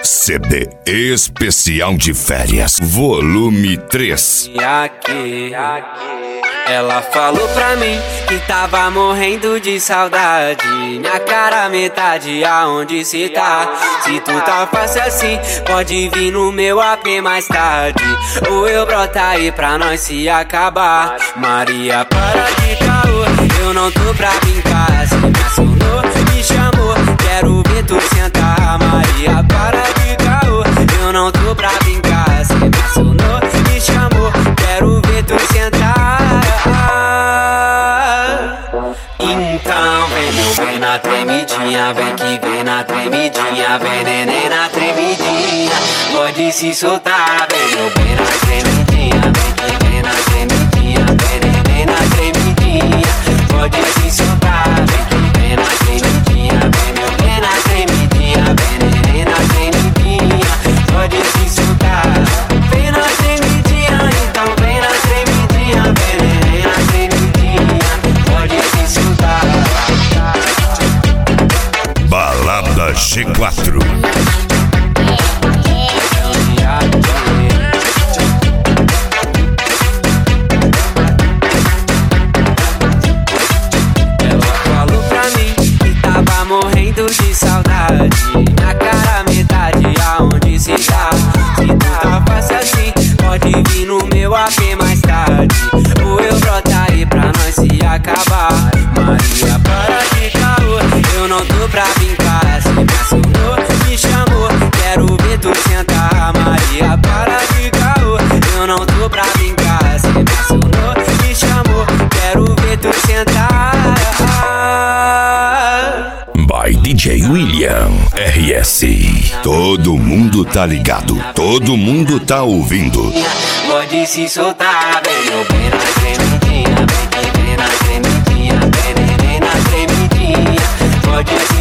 CD especial de férias, volume 3. E aqui, ela falou pra mim que tava morrendo de saudade. Minha cara metade, aonde cê tá? Se tu tá fácil assim, pode vir no meu AP mais tarde. Ou eu broto aí pra nós se acabar. Maria, para de caô, eu não tô pra brincar. Cê me acionou, me chamou, quero ver tu sentar. Maria, para de caô, eu não tô pra brincar. Cê me acionou, me chamou, quero ver tu sentar. Então vem na tremidinha, vem que vem na tremidinha, vem neném na tremidinha, pode se soltar, vem na tremidinha, vem que vem na tremidinha, vem neném na tremidinha, pode se soltar, vem que vem na tremidinha, vem na tremidinha, vem neném na tremidinha, pode se soltar, vem na tremidinha, então vem na tremidinha, vem neném na tremidinha, pode se soltar. Balada G4. Morrendo de saudade, na cara metade, aonde cê tá? Se tu tá fácil assim, pode vir no meu AP mais tarde. Ou eu broto aí pra nós se acabar. Maria, para de caô, eu não tô pra brincar. Cê me acionou, me chamou, quero ver tu sentar. Maria, para de caô, eu não tô pra brincar. Cê me acionou, me chamou, quero ver tu sentar. By DJ William RS. Todo mundo tá ligado, todo mundo tá ouvindo. Pode se soltar, vem na tremidinha, vem na tremidinha, vem na tremidinha, pode se